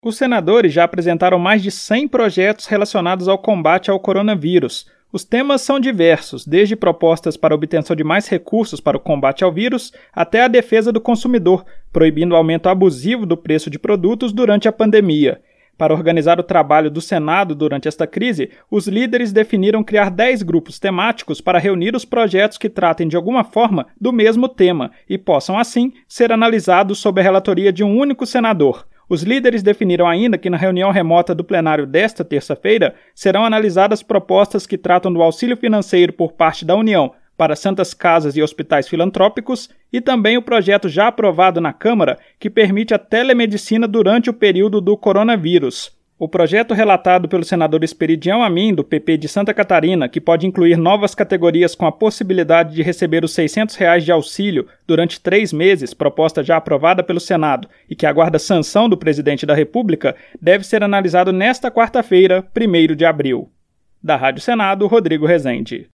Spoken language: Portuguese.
Os senadores já apresentaram mais de 100 projetos relacionados ao combate ao coronavírus. Os temas são diversos, desde propostas para a obtenção de mais recursos para o combate ao vírus, até a defesa do consumidor, proibindo o aumento abusivo do preço de produtos durante a pandemia. Para organizar o trabalho do Senado durante esta crise, os líderes definiram criar 10 grupos temáticos para reunir os projetos que tratem de alguma forma do mesmo tema e possam, assim, ser analisados sob a relatoria de um único senador. Os líderes definiram ainda que na reunião remota do plenário desta terça-feira serão analisadas propostas que tratam do auxílio financeiro por parte da União para santas casas e hospitais filantrópicos e também o projeto já aprovado na Câmara que permite a telemedicina durante o período do coronavírus. O projeto relatado pelo senador Esperidião Amin, do PP de Santa Catarina, que pode incluir novas categorias com a possibilidade de receber os R$600 de auxílio durante 3 meses, proposta já aprovada pelo Senado e que aguarda sanção do presidente da República, deve ser analisado nesta quarta-feira, 1º de abril. Da Rádio Senado, Rodrigo Rezende.